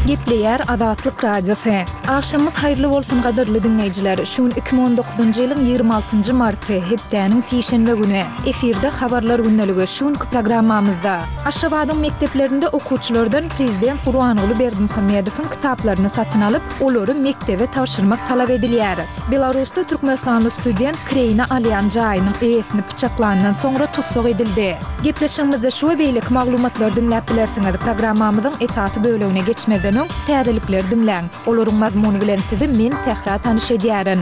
Gepleyer Adatlyk Radiosu. Akşamyz hayrly bolsun gadyrly dinleýijiler. Şuň 2019-njy ýylyň 26-njy marty hepdäniň sişenbe güni efirde habarlar günneligi şuň programmamyzda Aşgabatyň mekdeplerinde okuwçylardan prezident Gurbanuly Berdimuhammedowyň kitaplaryny satyn alyp, olary mektebe tapşyrmak talap edilýär. Belarusda türkmenstanly student Kreyna alýan jaýynyň eýesini pyçaklandan soňra tutsuk edildi. Gepleşigimizde şu beýlik maglumatlar dinläp bilersiňiz. Programmamyzyň esasy bölegine geçmeden täzelikler dinläň. Olaryň mazmuny bilen sizi men Sehra tanyş edýärin.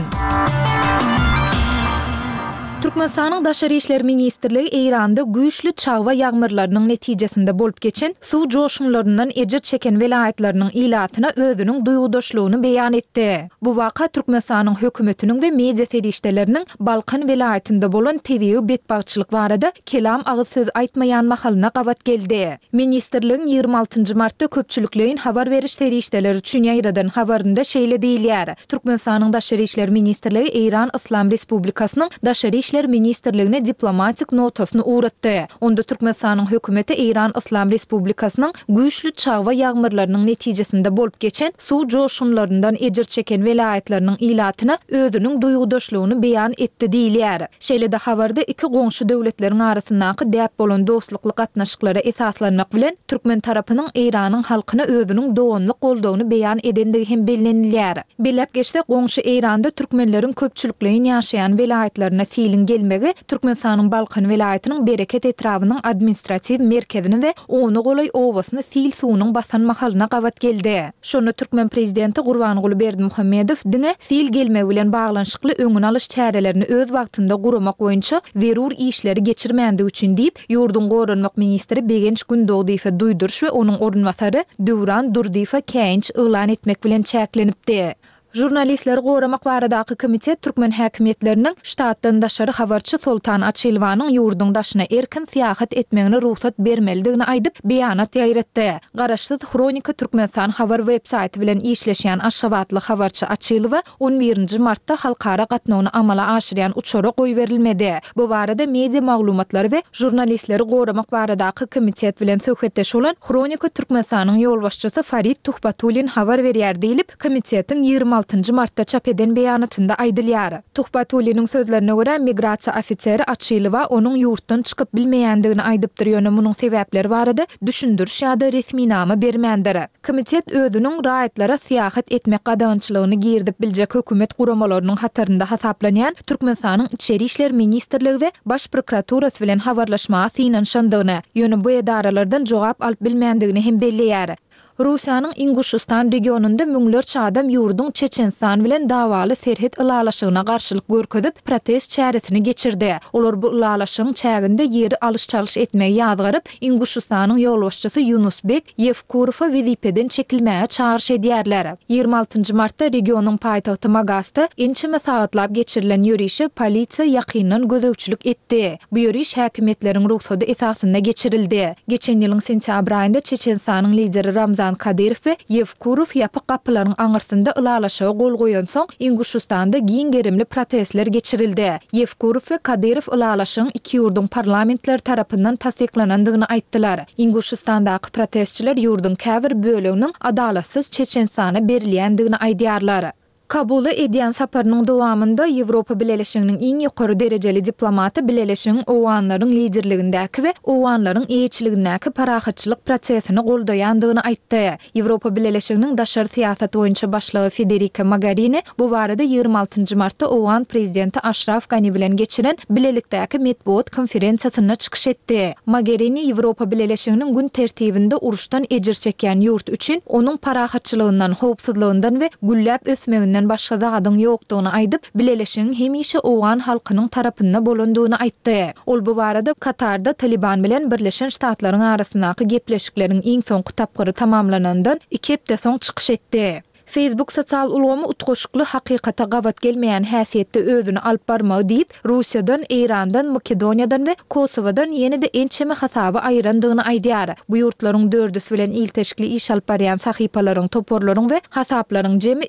Türkmenistanyň Daşary işler ministrligi Eýranda güýçli çagwa ýagmyrlarynyň netijesinde bolup geçen suw joşumlaryndan ejir çeken welaýatlarynyň ilatyna özüniň duýgudaşlygyny beýan etdi. Bu waka Türkmenistanyň hökümetiniň we media serişdeleriniň Balkan welaýatynda bolan tebii betbagçylyk barada kelam agyz söz aýtmaýan mahalyna gawat geldi. Ministrligiň 26-njy martda köpçüliklerin habar beriş serişdeleri üçin ýaýradan habarynda şeýle diýilýär. Türkmenistanyň Daşary işler ministrligi Eýran Islam Respublikasynyň Daşary işler Ministerligine diplomatik notasyny uğratdy. Onda Türkmenistanyň hökümeti Eýran Islam Respublikasynyň güýçli çagwa ýagmyrlarynyň netijesinde bolup geçen suw joşumlaryndan ejir çeken welaýatlarynyň ilatyna özüniň duýgudaşlygyny beýan etdi diýilýär. Şeýle-de habarda iki goňşy döwletleriň arasyndaky däp bolan dostlukly gatnaşyklara esaslanmak bilen Türkmen tarapynyň Eýranyň halkyna özüniň dowamly goldawyny beýan edendigi hem bellenilýär. Belläp geçde goňşy Eýranda türkmenleriň köpçüliklerini ýaşaýan welaýatlaryna gelmegi Türkmenistanyň Balkan welaýatynyň bereket etrawynyň administrativ merkezini we onu golay owasyny sil suwunyň basan mahalyna gawat geldi. Şonu Türkmen prezidenti Gurbanuly Berdimuhammedow diňe sil gelmegi bilen baglanşykly öňüne alyş çärelerini öz wagtynda guramak boýunça zerur işleri geçirmändig üçin diýip ýurdun gorunmak ministri Begenç Gündoğduýew duýdurş we onuň orunmasary Döwran Durdiýew käýinç elan etmek bilen çäklenipdi. Jurnalistleri goramak baradaky komitet türkmen häkimetleriniň ştatdan daşary habarçy Soltan Açylwanyň ýurdun daşyna erkin syýahat etmegine ruhsat bermelidigini aýdyp beýanat ýaýratdy. Garaşsyz Kronika Türkmenistan habar websaýty bilen işleşýän Aşgabatly habarçy Açylwa 11-nji martda halkara gatnawyny amala aşyrýan uçara goýberilmedi. Bu barada media maglumatlary we jurnalistleri goramak baradaky komitet bilen söhbetdeş bolan Kronika Türkmenistanyň ýolbaşçysy Farid Tuhbatulin habar berýär diýilip komitetiň 26-njy martda çap eden beýanatynda aýdylýar. Tuhbatuliniň sözlerine görä migrasiýa ofiseri Açylwa onuň ýurtdan çykyp bilmeýändigini aýdypdyr ýöne munyň sebäpleri barada düşündürüş ýa-da resmi nama bermändir. Komitet özüniň raýatlara syýahat etmek gadançylygyny girdip biljek hökümet guramalarynyň hatarynda hasaplanýan Türkmenistanyň Içeri işler ministrligi we baş prokuraturasy bilen habarlaşma synanşandygyny ýöne bu edaralardan jogap alyp bilmeýändigini hem belleýär. Russiýanyň Inguşistan regionunda müňlerçe adam ýurdun Çeçenstan bilen dawaly serhet ılalaşygyna garşylyk görkezip protest çäresini geçirdi. Olar bu ılalaşygyň çäginde ýeri alış-çalış etmegi ýazgaryp Inguşistanyň ýolbaşçysy Yunusbek Yevkurowa wezipeden çekilmäge çağırş edýärler. 26-njy martda regionyň paýtagty Magasta ençeme sagatlap geçirilen ýörüşe polisiýa ýakyndan gözegçilik etdi. Bu ýörüş häkimetleriň ruhsaty esasynda geçirildi. Geçen ýylyň sentýabr aýynda Çeçenstanyň lideri Ramzan Kadyrow we Yevkurow ýapyk gapylaryň aňyrsynda ılalaşaga gol goýan soň Inguşistanda giň gerimli protestler geçirildi. Yevkurow we Kadyrow ılalaşygyň iki ýurdun parlamentleri tarapyndan tasdiklanandygyny aýtdylar. Inguşistandaky protestçiler ýurdun käbir böleginiň adalatsyz Çeçenstana berilýändigini aýdýarlar. Kabul'a edýän saparynyň dowamında Ýewropa Birleşiginiň iň ýokary derejeli diplomaty Birleşigiň owanlaryň liderligindäki we owanlaryň eýçiligindäki parahatçylyk prosesini goldaýandygyny aýtdy. Ýewropa Birleşiginiň daşary syýasat boýunça başlygy Federica Mogherini bu barada 26-njy martda owan prezidenti Ashraf Ghani bilen geçiren bilelikdäki medeniýet konferensiýasyna çykyş etdi. Mogherini Ýewropa Birleşiginiň gün tertibinde uruşdan ejir çekýän ýurt üçin onuň parahatçylygyndan, howpsuzlygyndan we gülläp ösmeginden başga zadyň ýokdugyny aýdyp, Birleşigiň hemişe owan halkynyň tarapynda bolandygyny aýtdy. Ol bu barada Katarda Taliban bilen Birleşen Ştatlaryň arasyndaky gepleşikleriň iň soňky tapgyry tamamlanandan 2 hepde soň çykyş etdi. Facebook sosial ulgamy utgoşukly hakykata gawat gelmeýän häsiýetde özüni alyp barmagy diýip Russiýadan, Eýrandan, Makedoniýadan we Kosowadan ýene-de ençeme hasaby aýrandygyny aýdýar. Bu ýurtlaryň dördüsi bilen ilteşikli iş alyp barýan sahypalaryň, toporlaryň we hasaplaryň jemi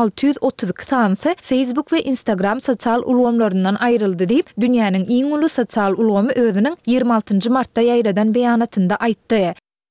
2632 tansy Facebook we Instagram sosial ulgamlaryndan aýryldy diýip dünýäniň iň uly sosial ulgamy özüniň 26-njy martda ýaýradan beýanatynda aýtdy.